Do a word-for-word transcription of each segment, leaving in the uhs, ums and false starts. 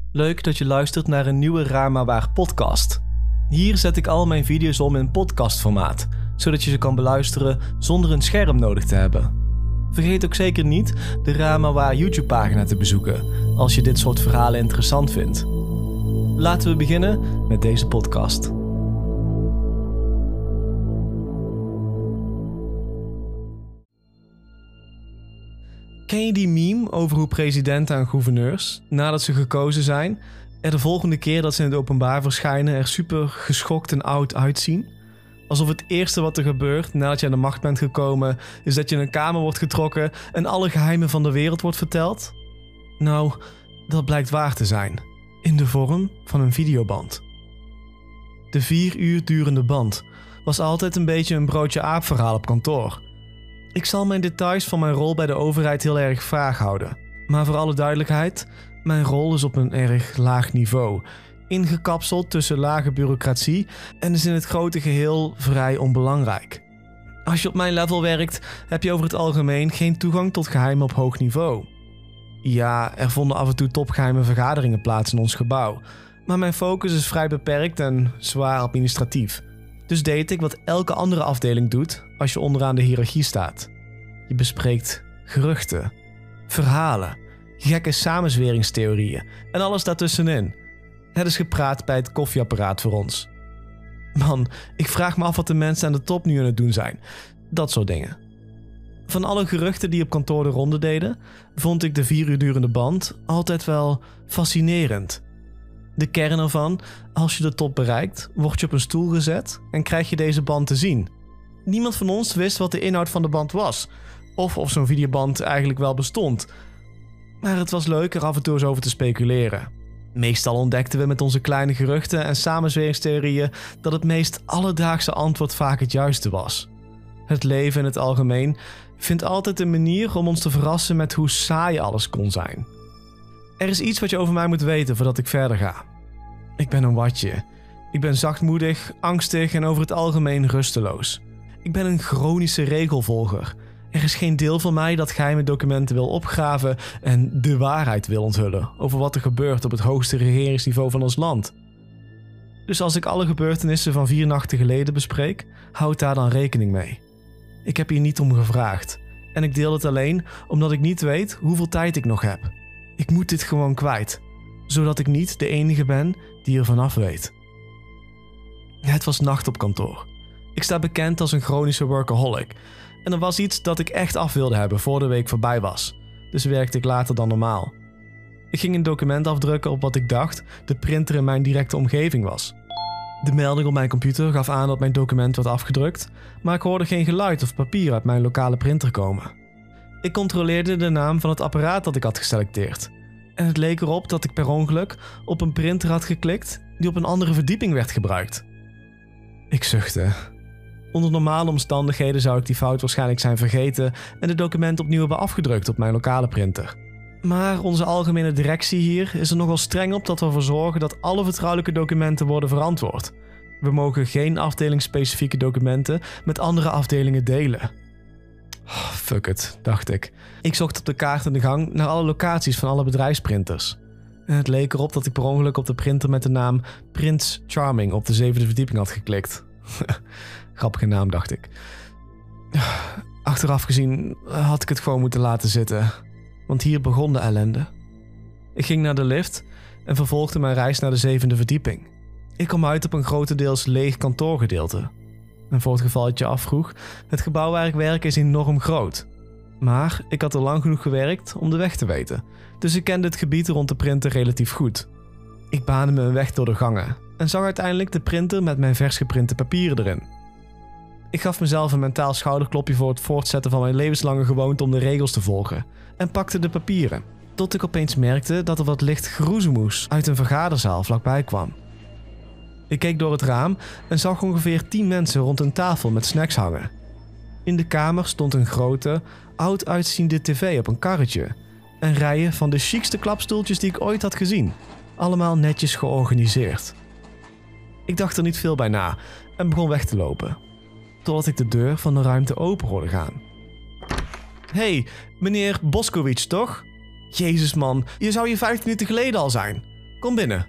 Leuk dat je luistert naar een nieuwe Raar maar Waar podcast. Hier zet ik al mijn video's om in podcastformaat, zodat je ze kan beluisteren zonder een scherm nodig te hebben. Vergeet ook zeker niet de Raar maar Waar YouTube pagina te bezoeken, als je dit soort verhalen interessant vindt. Laten we beginnen met deze podcast. Ken je die meme over hoe presidenten en gouverneurs, nadat ze gekozen zijn, er de volgende keer dat ze in het openbaar verschijnen er super geschokt en oud uitzien? Alsof het eerste wat er gebeurt nadat je aan de macht bent gekomen is dat je in een kamer wordt getrokken en alle geheimen van de wereld wordt verteld? Nou, dat blijkt waar te zijn. In de vorm van een videoband. De vier uur durende band was altijd een beetje een broodje aap verhaal op kantoor. Ik zal mijn details van mijn rol bij de overheid heel erg vaag houden. Maar voor alle duidelijkheid, mijn rol is op een erg laag niveau. Ingekapseld tussen lage bureaucratie en is in het grote geheel vrij onbelangrijk. Als je op mijn level werkt, heb je over het algemeen geen toegang tot geheimen op hoog niveau. Ja, er vonden af en toe topgeheime vergaderingen plaats in ons gebouw. Maar mijn focus is vrij beperkt en zwaar administratief. Dus deed ik wat elke andere afdeling doet als je onderaan de hiërarchie staat. Je bespreekt geruchten, verhalen, gekke samenzweringstheorieën en alles daartussenin. Het is gepraat bij het koffieapparaat voor ons. Man, ik vraag me af wat de mensen aan de top nu aan het doen zijn. Dat soort dingen. Van alle geruchten die op kantoor de ronde deden, vond ik de vier uur durende band altijd wel fascinerend. De kern ervan, als je de top bereikt, word je op een stoel gezet en krijg je deze band te zien. Niemand van ons wist wat de inhoud van de band was, of of zo'n videoband eigenlijk wel bestond. Maar het was leuk er af en toe eens over te speculeren. Meestal ontdekten we met onze kleine geruchten en samenzweringstheorieën dat het meest alledaagse antwoord vaak het juiste was. Het leven in het algemeen vindt altijd een manier om ons te verrassen met hoe saai alles kon zijn. Er is iets wat je over mij moet weten voordat ik verder ga. Ik ben een watje. Ik ben zachtmoedig, angstig en over het algemeen rusteloos. Ik ben een chronische regelvolger. Er is geen deel van mij dat geheime documenten wil opgraven en de waarheid wil onthullen over wat er gebeurt op het hoogste regeringsniveau van ons land. Dus als ik alle gebeurtenissen van vier nachten geleden bespreek, houd daar dan rekening mee. Ik heb hier niet om gevraagd en ik deel het alleen omdat ik niet weet hoeveel tijd ik nog heb. Ik moet dit gewoon kwijt, zodat ik niet de enige ben die er vanaf weet. Het was nacht op kantoor. Ik sta bekend als een chronische workaholic en er was iets dat ik echt af wilde hebben voor de week voorbij was, dus werkte ik later dan normaal. Ik ging een document afdrukken op wat ik dacht de printer in mijn directe omgeving was. De melding op mijn computer gaf aan dat mijn document werd afgedrukt, maar ik hoorde geen geluid of papier uit mijn lokale printer komen. Ik controleerde de naam van het apparaat dat ik had geselecteerd. En het leek erop dat ik per ongeluk op een printer had geklikt die op een andere verdieping werd gebruikt. Ik zuchtte. Onder normale omstandigheden zou ik die fout waarschijnlijk zijn vergeten en het document opnieuw hebben afgedrukt op mijn lokale printer. Maar onze algemene directie hier is er nogal streng op dat we ervoor zorgen dat alle vertrouwelijke documenten worden verantwoord. We mogen geen afdelingsspecifieke documenten met andere afdelingen delen. Oh, fuck it, dacht ik. Ik zocht op de kaart in de gang naar alle locaties van alle bedrijfsprinters. En het leek erop dat ik per ongeluk op de printer met de naam Prince Charming op de zevende verdieping had geklikt. Grappige naam, dacht ik. Achteraf gezien had ik het gewoon moeten laten zitten, want hier begon de ellende. Ik ging naar de lift en vervolgde mijn reis naar de zevende verdieping. Ik kwam uit op een grotendeels leeg kantoorgedeelte. En voor het geval het je afvroeg, het gebouw waar ik werk is enorm groot. Maar ik had er lang genoeg gewerkt om de weg te weten, dus ik kende het gebied rond de printer relatief goed. Ik baande me een weg door de gangen en zag uiteindelijk de printer met mijn vers geprinte papieren erin. Ik gaf mezelf een mentaal schouderklopje voor het voortzetten van mijn levenslange gewoonte om de regels te volgen en pakte de papieren, tot ik opeens merkte dat er wat licht geroezemoes uit een vergaderzaal vlakbij kwam. Ik keek door het raam en zag ongeveer tien mensen rond een tafel met snacks hangen. In de kamer stond een grote, oud uitziende tv op een karretje en rijen van de chicste klapstoeltjes die ik ooit had gezien, allemaal netjes georganiseerd. Ik dacht er niet veel bij na en begon weg te lopen, totdat ik de deur van de ruimte open hoorde gaan. Hey, meneer Boskowitz toch? Jezus man, je zou hier vijf minuten geleden al zijn. kom binnen.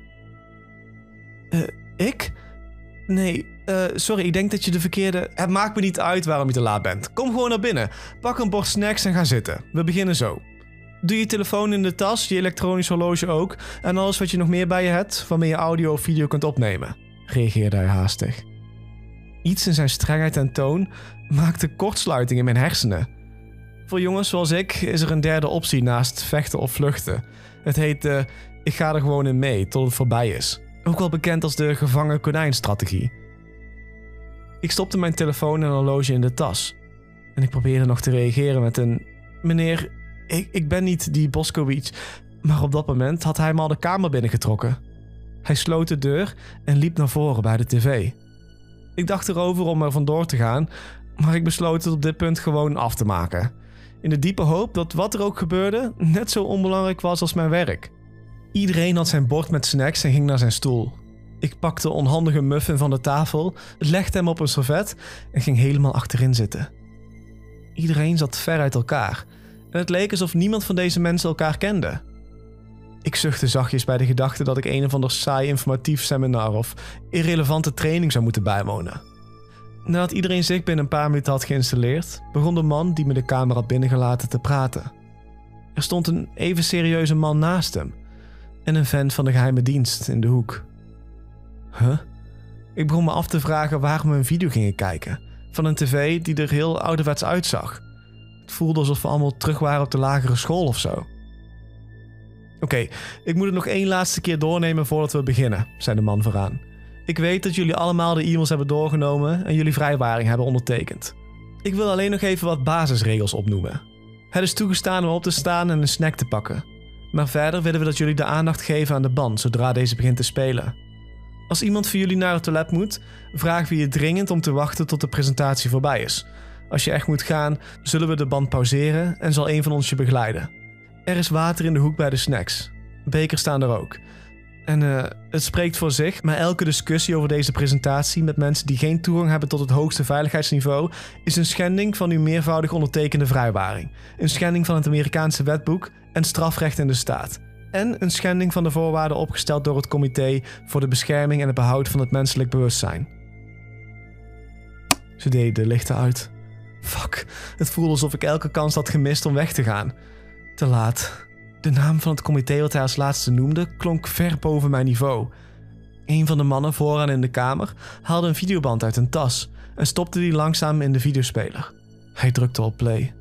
Uh, ik? Nee, uh, sorry, ik denk dat je de verkeerde... Het maakt me niet uit waarom je te laat bent. Kom gewoon naar binnen. Pak een bord snacks en ga zitten. We beginnen zo. Doe je telefoon in de tas, je elektronisch horloge ook... en alles wat je nog meer bij je hebt... waarmee je audio of video kunt opnemen, reageerde hij haastig. Iets in zijn strengheid en toon maakte kortsluiting in mijn hersenen. Voor jongens zoals ik is er een derde optie naast vechten of vluchten. Het heet uh, ik ga er gewoon in mee tot het voorbij is. Ook wel bekend als de gevangen konijn-strategie. Ik stopte mijn telefoon en horloge in de tas. En ik probeerde nog te reageren met een... Meneer, ik, ik ben niet die Boskovic. Maar op dat moment had hij me al de kamer binnengetrokken. Hij sloot de deur en liep naar voren bij de tv. Ik dacht erover om er vandoor te gaan, maar ik besloot het op dit punt gewoon af te maken. In de diepe hoop dat wat er ook gebeurde net zo onbelangrijk was als mijn werk. Iedereen had zijn bord met snacks en ging naar zijn stoel. Ik pakte de onhandige muffin van de tafel, legde hem op een servet en ging helemaal achterin zitten. Iedereen zat ver uit elkaar en het leek alsof niemand van deze mensen elkaar kende. Ik zuchtte zachtjes bij de gedachte dat ik een of ander saai informatief seminar of irrelevante training zou moeten bijwonen. Nadat iedereen zich binnen een paar minuten had geïnstalleerd, begon de man die me de kamer had binnengelaten te praten. Er stond een even serieuze man naast hem en een vent van de geheime dienst in de hoek. Huh? Ik begon me af te vragen waarom we een video gingen kijken, van een tv die er heel ouderwets uitzag. Het voelde alsof we allemaal terug waren op de lagere school of zo. Oké, okay, ik moet het nog één laatste keer doornemen voordat we beginnen, zei de man vooraan. Ik weet dat jullie allemaal de e-mails hebben doorgenomen en jullie vrijwaring hebben ondertekend. Ik wil alleen nog even wat basisregels opnoemen. Het is toegestaan om op te staan en een snack te pakken. Maar verder willen we dat jullie de aandacht geven aan de band zodra deze begint te spelen. Als iemand van jullie naar het toilet moet, vragen we je dringend om te wachten tot de presentatie voorbij is. Als je echt moet gaan, zullen we de band pauzeren en zal een van ons je begeleiden. Er is water in de hoek bij de snacks. Bekers staan er ook. En uh, het spreekt voor zich, maar elke discussie over deze presentatie met mensen die geen toegang hebben tot het hoogste veiligheidsniveau is een schending van uw meervoudig ondertekende vrijwaring, een schending van het Amerikaanse wetboek en strafrecht in de staat, en een schending van de voorwaarden opgesteld door het Comité voor de Bescherming en het Behoud van het Menselijk Bewustzijn. Ze deden de lichten uit. Fuck, het voelde alsof ik elke kans had gemist om weg te gaan. Te laat. De naam van het comité wat hij als laatste noemde klonk ver boven mijn niveau. Een van de mannen vooraan in de kamer haalde een videoband uit een tas en stopte die langzaam in de videospeler. Hij drukte op play.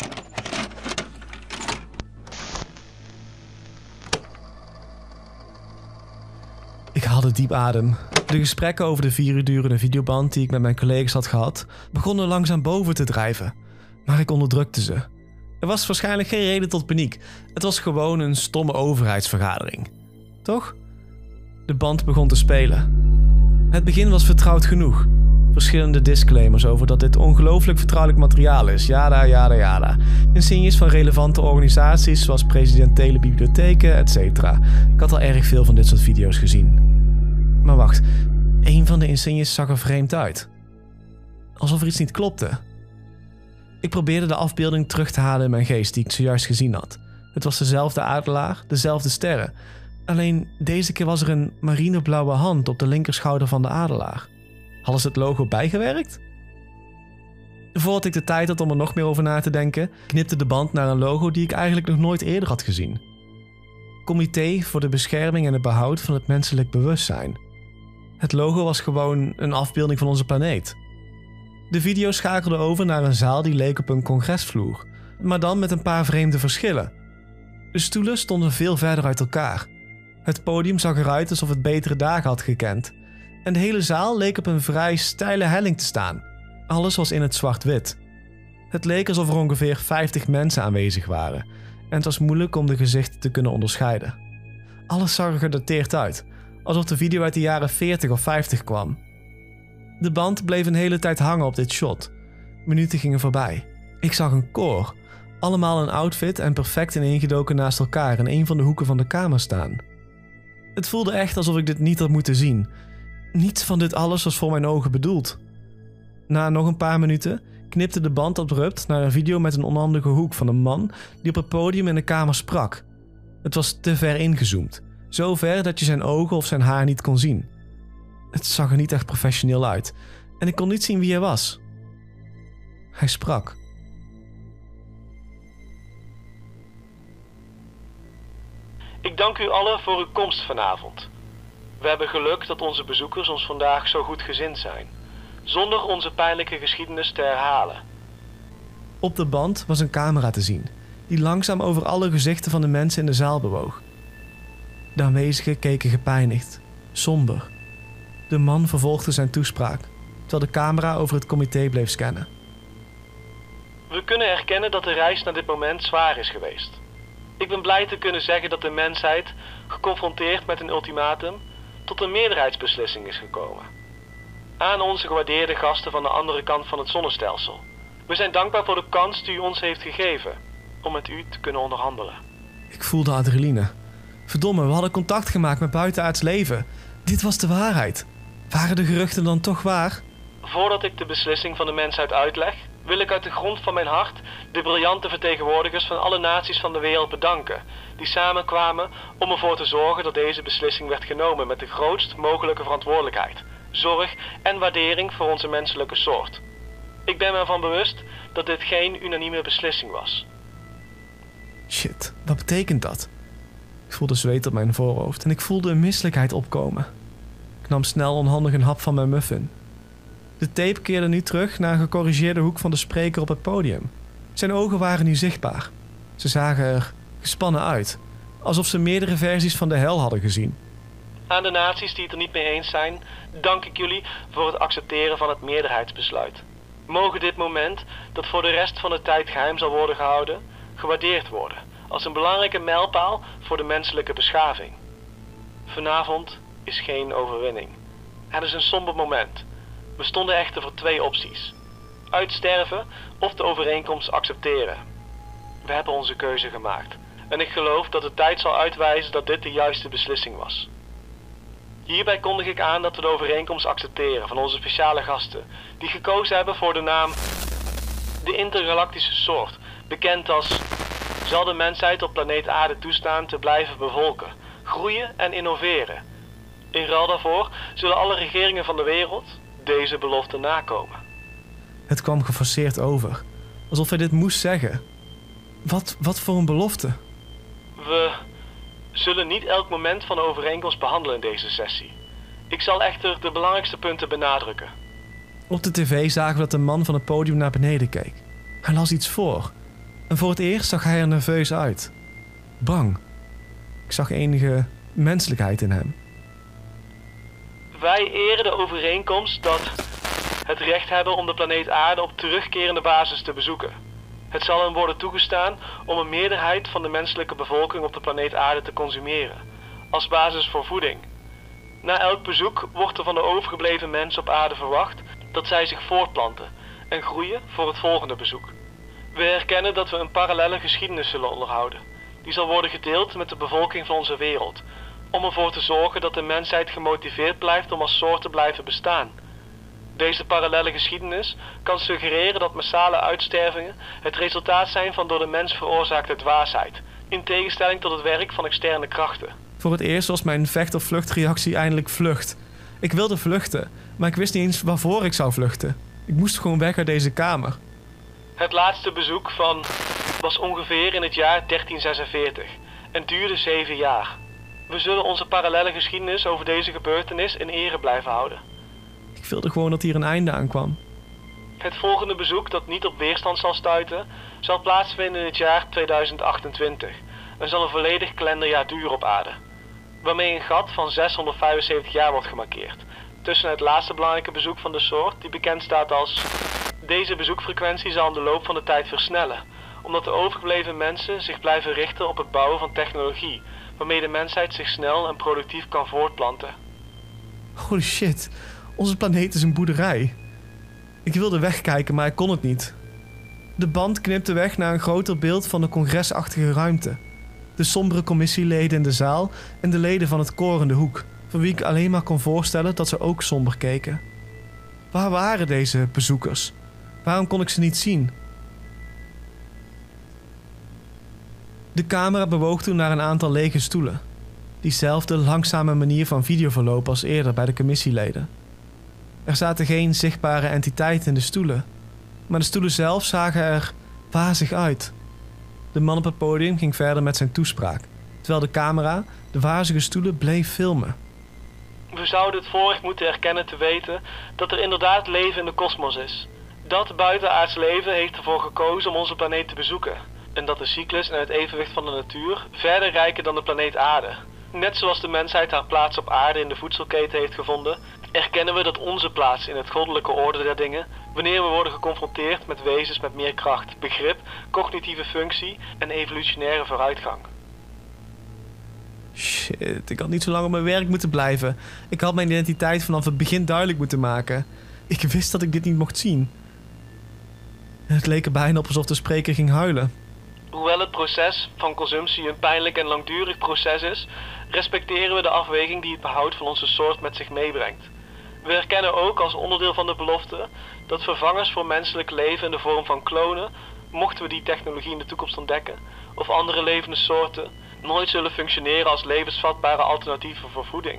Ik haalde diep adem. De gesprekken over de vier uur durende videoband die ik met mijn collega's had gehad, begonnen langzaam boven te drijven, maar ik onderdrukte ze. Er was waarschijnlijk geen reden tot paniek. Het was gewoon een stomme overheidsvergadering. Toch? De band begon te spelen. Het begin was vertrouwd genoeg. Verschillende disclaimers over dat dit ongelooflijk vertrouwelijk materiaal is. Jada, jada, jada. Insignes van relevante organisaties zoals presidentiële bibliotheken, et cetera. Ik had al erg veel van dit soort video's gezien. Maar wacht, een van de insignes zag er vreemd uit. Alsof er iets niet klopte. Ik probeerde de afbeelding terug te halen in mijn geest die ik zojuist gezien had. Het was dezelfde adelaar, dezelfde sterren. Alleen deze keer was er een marineblauwe hand op de linkerschouder van de adelaar. Hadden ze het logo bijgewerkt? Voordat ik de tijd had om er nog meer over na te denken, knipte de band naar een logo die ik eigenlijk nog nooit eerder had gezien. Comité voor de Bescherming en het Behoud van het Menselijk Bewustzijn. Het logo was gewoon een afbeelding van onze planeet. De video schakelde over naar een zaal die leek op een congresvloer, maar dan met een paar vreemde verschillen. De stoelen stonden veel verder uit elkaar. Het podium zag eruit alsof het betere dagen had gekend. En de hele zaal leek op een vrij steile helling te staan. Alles was in het zwart-wit. Het leek alsof er ongeveer vijftig mensen aanwezig waren. En het was moeilijk om de gezichten te kunnen onderscheiden. Alles zag er gedateerd uit, alsof de video uit de jaren veertig of vijftig kwam. De band bleef een hele tijd hangen op dit shot. Minuten gingen voorbij. Ik zag een koor. Allemaal een outfit en perfect ineengedoken naast elkaar in een van de hoeken van de kamer staan. Het voelde echt alsof ik dit niet had moeten zien. Niets van dit alles was voor mijn ogen bedoeld. Na nog een paar minuten knipte de band abrupt naar een video met een onhandige hoek van een man die op het podium in de kamer sprak. Het was te ver ingezoomd. Zo ver dat je zijn ogen of zijn haar niet kon zien. Het zag er niet echt professioneel uit en ik kon niet zien wie hij was. Hij sprak. Ik dank u allen voor uw komst vanavond. We hebben geluk dat onze bezoekers ons vandaag zo goed gezind zijn, zonder onze pijnlijke geschiedenis te herhalen. Op de band was een camera te zien, die langzaam over alle gezichten van de mensen in de zaal bewoog. De aanwezigen keken gepijnigd, somber. De man vervolgde zijn toespraak, terwijl de camera over het comité bleef scannen. We kunnen erkennen dat de reis naar dit moment zwaar is geweest. Ik ben blij te kunnen zeggen dat de mensheid, geconfronteerd met een ultimatum, tot een meerderheidsbeslissing is gekomen. Aan onze gewaardeerde gasten van de andere kant van het zonnestelsel. We zijn dankbaar voor de kans die u ons heeft gegeven om met u te kunnen onderhandelen. Ik voelde adrenaline. Verdomme, we hadden contact gemaakt met buitenaards leven. Dit was de waarheid. Waren de geruchten dan toch waar? Voordat ik de beslissing van de mensheid uitleg, wil ik uit de grond van mijn hart de briljante vertegenwoordigers van alle naties van de wereld bedanken, die samenkwamen om ervoor te zorgen dat deze beslissing werd genomen met de grootst mogelijke verantwoordelijkheid, zorg en waardering voor onze menselijke soort. Ik ben me ervan bewust dat dit geen unanieme beslissing was. Shit, wat betekent dat? Ik voelde zweet op mijn voorhoofd en ik voelde een misselijkheid opkomen. Ik nam snel onhandig een hap van mijn muffin. De tape keerde nu terug naar een gecorrigeerde hoek van de spreker op het podium. Zijn ogen waren nu zichtbaar. Ze zagen er gespannen uit, alsof ze meerdere versies van de hel hadden gezien. Aan de naties die het er niet mee eens zijn, dank ik jullie voor het accepteren van het meerderheidsbesluit. Mogen dit moment, dat voor de rest van de tijd geheim zal worden gehouden, gewaardeerd worden als een belangrijke mijlpaal voor de menselijke beschaving. Vanavond is geen overwinning. Het is een somber moment. We stonden echter voor twee opties. Uitsterven of de overeenkomst accepteren. We hebben onze keuze gemaakt. En ik geloof dat de tijd zal uitwijzen dat dit de juiste beslissing was. Hierbij kondig ik aan dat we de overeenkomst accepteren van onze speciale gasten, die gekozen hebben voor de naam de intergalactische soort, bekend als zal de mensheid op planeet Aarde toestaan te blijven bevolken, groeien en innoveren. In ruil daarvoor zullen alle regeringen van de wereld deze belofte nakomen. Het kwam geforceerd over, alsof hij dit moest zeggen. Wat, wat voor een belofte? We zullen niet elk moment van de overeenkomst behandelen in deze sessie. Ik zal echter de belangrijkste punten benadrukken. Op de tv zagen we dat de man van het podium naar beneden keek. Hij las iets voor. En voor het eerst zag hij er nerveus uit. Bang. Ik zag enige menselijkheid in hem. Wij eren de overeenkomst dat het recht hebben om de planeet Aarde op terugkerende basis te bezoeken. Het zal hen worden toegestaan om een meerderheid van de menselijke bevolking op de planeet Aarde te consumeren, als basis voor voeding. Na elk bezoek wordt er van de overgebleven mensen op aarde verwacht dat zij zich voortplanten en groeien voor het volgende bezoek. We erkennen dat we een parallelle geschiedenis zullen onderhouden. Die zal worden gedeeld met de bevolking van onze wereld, om ervoor te zorgen dat de mensheid gemotiveerd blijft om als soort te blijven bestaan. Deze parallelle geschiedenis kan suggereren dat massale uitstervingen het resultaat zijn van door de mens veroorzaakte dwaasheid, in tegenstelling tot het werk van externe krachten. Voor het eerst was mijn vecht- of vluchtreactie eindelijk vlucht. Ik wilde vluchten, maar ik wist niet eens waarvoor ik zou vluchten. Ik moest gewoon weg uit deze kamer. Het laatste bezoek van was ongeveer in het jaar dertien zesenveertig en duurde zeven jaar. We zullen onze parallelle geschiedenis over deze gebeurtenis in ere blijven houden. Ik wilde gewoon dat hier een einde aan kwam. Het volgende bezoek, dat niet op weerstand zal stuiten, zal plaatsvinden in het jaar tweeduizend achtentwintig en zal een volledig kalenderjaar duren op aarde, waarmee een gat van zeshonderdvijfenzeventig jaar wordt gemarkeerd, tussen het laatste belangrijke bezoek van de soort, die bekend staat als. Deze bezoekfrequentie zal in de loop van de tijd versnellen, omdat de overgebleven mensen zich blijven richten op het bouwen van technologie, waarmee de mensheid zich snel en productief kan voortplanten. Holy shit, onze planeet is een boerderij. Ik wilde wegkijken, maar ik kon het niet. De band knipte weg naar een groter beeld van de congresachtige ruimte. De sombere commissieleden in de zaal en de leden van het koor in de hoek, van wie ik alleen maar kon voorstellen dat ze ook somber keken. Waar waren deze bezoekers? Waarom kon ik ze niet zien? De camera bewoog toen naar een aantal lege stoelen. Diezelfde langzame manier van videoverloop als eerder bij de commissieleden. Er zaten geen zichtbare entiteiten in de stoelen, maar de stoelen zelf zagen er wazig uit. De man op het podium ging verder met zijn toespraak, terwijl de camera de wazige stoelen bleef filmen. We zouden het voorrecht moeten erkennen te weten dat er inderdaad leven in de kosmos is. Dat buitenaards leven heeft ervoor gekozen om onze planeet te bezoeken. En dat de cyclus en het evenwicht van de natuur verder reiken dan de planeet Aarde. Net zoals de mensheid haar plaats op aarde in de voedselketen heeft gevonden, erkennen we dat onze plaats in het goddelijke orde der dingen, wanneer we worden geconfronteerd met wezens met meer kracht, begrip, cognitieve functie en evolutionaire vooruitgang. Shit, ik had niet zo lang op mijn werk moeten blijven. Ik had mijn identiteit vanaf het begin duidelijk moeten maken. Ik wist dat ik dit niet mocht zien. Het leek er bijna op alsof de spreker ging huilen. Hoewel het proces van consumptie een pijnlijk en langdurig proces is, respecteren we de afweging die het behoud van onze soort met zich meebrengt. We erkennen ook als onderdeel van de belofte dat vervangers voor menselijk leven in de vorm van klonen, mochten we die technologie in de toekomst ontdekken, of andere levende soorten, nooit zullen functioneren als levensvatbare alternatieven voor voeding.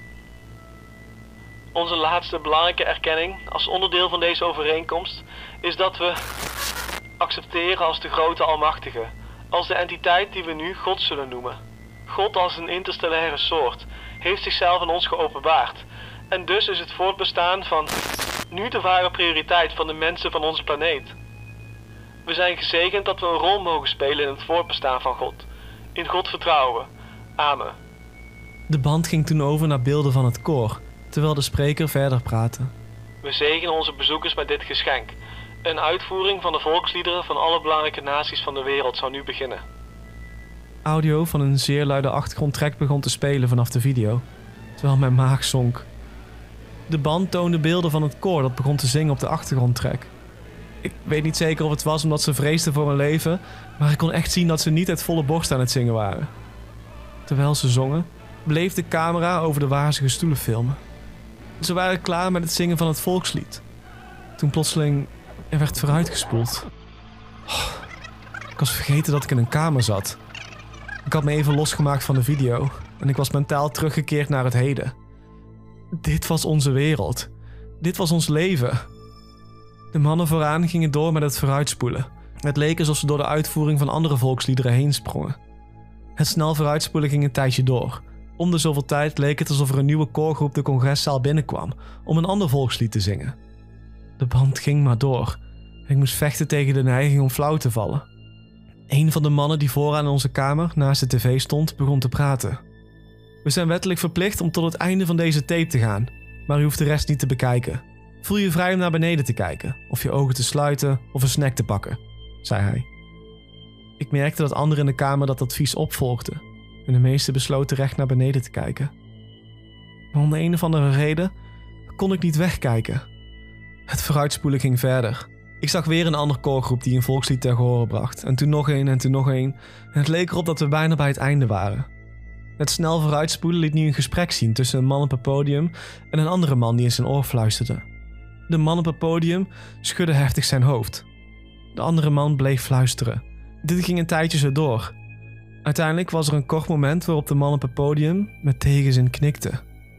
Onze laatste belangrijke erkenning als onderdeel van deze overeenkomst is dat we accepteren als de grote almachtige, als de entiteit die we nu God zullen noemen. God als een interstellaire soort heeft zichzelf aan ons geopenbaard en dus is het voortbestaan van nu de ware prioriteit van de mensen van onze planeet. We zijn gezegend dat we een rol mogen spelen in het voortbestaan van God. In God vertrouwen. Amen. De band ging toen over naar beelden van het koor, terwijl de spreker verder praatte. We zegenen onze bezoekers met dit geschenk. Een uitvoering van de volksliederen van alle belangrijke naties van de wereld zou nu beginnen. Audio van een zeer luide achtergrondtrack begon te spelen vanaf de video, terwijl mijn maag zonk. De band toonde beelden van het koor dat begon te zingen op de achtergrondtrack. Ik weet niet zeker of het was omdat ze vreesden voor hun leven, maar ik kon echt zien dat ze niet uit volle borst aan het zingen waren. Terwijl ze zongen, bleef de camera over de wazige stoelen filmen. Ze waren klaar met het zingen van het volkslied. Toen plotseling er werd vooruitgespoeld. Oh, ik was vergeten dat ik in een kamer zat. Ik had me even losgemaakt van de video en ik was mentaal teruggekeerd naar het heden. Dit was onze wereld. Dit was ons leven. De mannen vooraan gingen door met het vooruitspoelen. Het leek alsof ze door de uitvoering van andere volksliederen heen sprongen. Het snel vooruitspoelen ging een tijdje door. Om de zoveel tijd leek het alsof er een nieuwe koorgroep de congreszaal binnenkwam om een ander volkslied te zingen. De band ging maar door en ik moest vechten tegen de neiging om flauw te vallen. Een van de mannen die vooraan in onze kamer naast de tv stond begon te praten. We zijn wettelijk verplicht om tot het einde van deze tape te gaan, maar u hoeft de rest niet te bekijken. Voel je vrij om naar beneden te kijken, of je ogen te sluiten of een snack te pakken, zei hij. Ik merkte dat anderen in de kamer dat advies opvolgden en de meesten besloten recht naar beneden te kijken. Maar om de een of andere reden kon ik niet wegkijken. Het vooruitspoelen ging verder. Ik zag weer een andere koorgroep die een volkslied ter gehore bracht en toen nog een en toen nog een en het leek erop dat we bijna bij het einde waren. Het snel vooruitspoelen liet nu een gesprek zien tussen een man op het podium en een andere man die in zijn oor fluisterde. De man op het podium schudde heftig zijn hoofd. De andere man bleef fluisteren. Dit ging een tijdje zo door. Uiteindelijk was er een kort moment waarop de man op het podium met tegenzin knikte.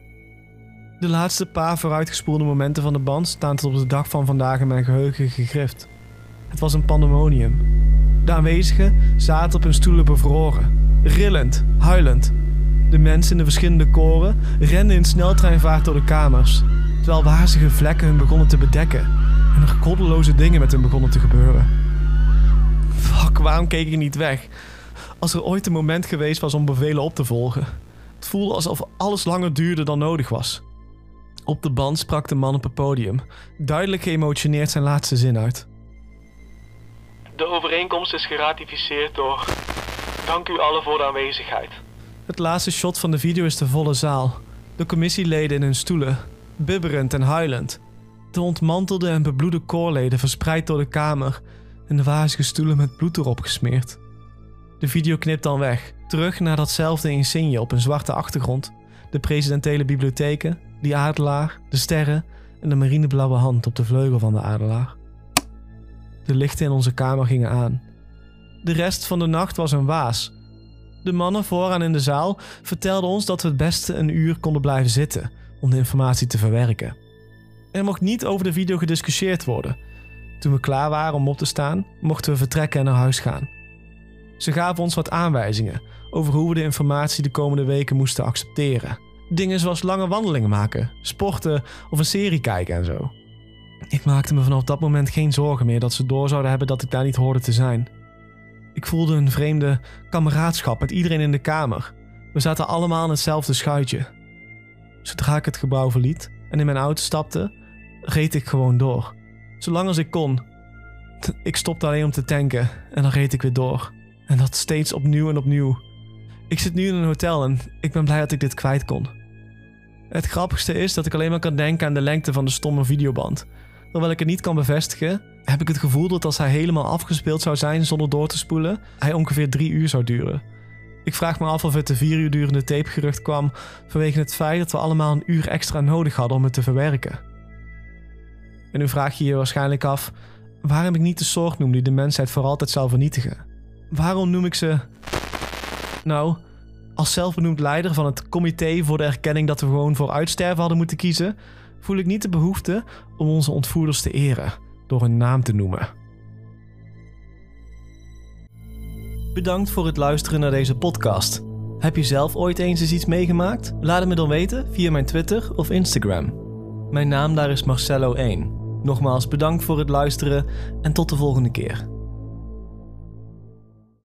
De laatste paar vooruitgespoelde momenten van de band staan tot op de dag van vandaag in mijn geheugen gegrift. Het was een pandemonium. De aanwezigen zaten op hun stoelen bevroren, rillend, huilend. De mensen in de verschillende koren renden in sneltreinvaart door de kamers, terwijl wazige vlekken hun begonnen te bedekken en er goddeloze dingen met hun begonnen te gebeuren. Fuck, waarom keek ik niet weg? Als er ooit een moment geweest was om bevelen op te volgen. Het voelde alsof alles langer duurde dan nodig was. Op de band sprak de man op het podium, duidelijk geëmotioneerd zijn laatste zin uit. De overeenkomst is geratificeerd door... Dank u allen voor de aanwezigheid. Het laatste shot van de video is de volle zaal. De commissieleden in hun stoelen, bibberend en huilend. De ontmantelde en bebloede koorleden verspreid door de kamer en de wazige stoelen met bloed erop gesmeerd. De video knipt dan weg, terug naar datzelfde insigne op een zwarte achtergrond. De presidentiële bibliotheken, die adelaar, de sterren en de marineblauwe hand op de vleugel van de adelaar. De lichten in onze kamer gingen aan. De rest van de nacht was een waas. De mannen vooraan in de zaal vertelden ons dat we het beste een uur konden blijven zitten om de informatie te verwerken. Er mocht niet over de video gediscussieerd worden. Toen we klaar waren om op te staan, mochten we vertrekken en naar huis gaan. Ze gaven ons wat aanwijzingen over hoe we de informatie de komende weken moesten accepteren. Dingen zoals lange wandelingen maken, sporten of een serie kijken en zo. Ik maakte me vanaf dat moment geen zorgen meer dat ze door zouden hebben dat ik daar niet hoorde te zijn. Ik voelde een vreemde kameraadschap met iedereen in de kamer. We zaten allemaal in hetzelfde schuitje. Zodra ik het gebouw verliet en in mijn auto stapte, reed ik gewoon door. Zolang als ik kon. Ik stopte alleen om te tanken en dan reed ik weer door. En dat steeds opnieuw en opnieuw. Ik zit nu in een hotel en ik ben blij dat ik dit kwijt kon. Het grappigste is dat ik alleen maar kan denken aan de lengte van de stomme videoband. Hoewel ik het niet kan bevestigen, heb ik het gevoel dat als hij helemaal afgespeeld zou zijn zonder door te spoelen, hij ongeveer drie uur zou duren. Ik vraag me af of het de vier uur durende tapegerucht kwam vanwege het feit dat we allemaal een uur extra nodig hadden om het te verwerken. En nu vraag je je waarschijnlijk af waarom ik niet de soort noem die de mensheid voor altijd zal vernietigen. Waarom noem ik ze... Nou, als zelfbenoemd leider van het comité voor de erkenning dat we gewoon voor uitsterven hadden moeten kiezen, voel ik niet de behoefte om onze ontvoerders te eren door hun naam te noemen. Bedankt voor het luisteren naar deze podcast. Heb je zelf ooit eens eens iets meegemaakt? Laat het me dan weten via mijn Twitter of Instagram. Mijn naam daar is Marcello één. Nogmaals bedankt voor het luisteren en tot de volgende keer.